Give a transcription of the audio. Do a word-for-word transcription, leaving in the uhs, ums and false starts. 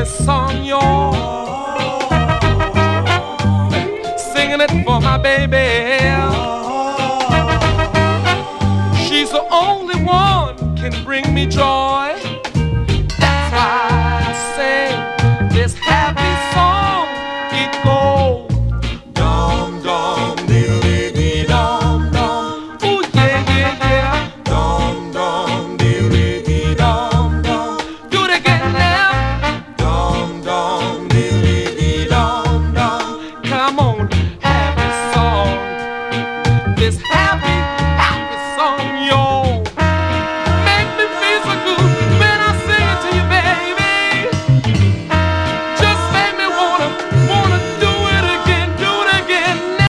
this song, y'all. Singing it for my baby. She's the only one can bring me joy.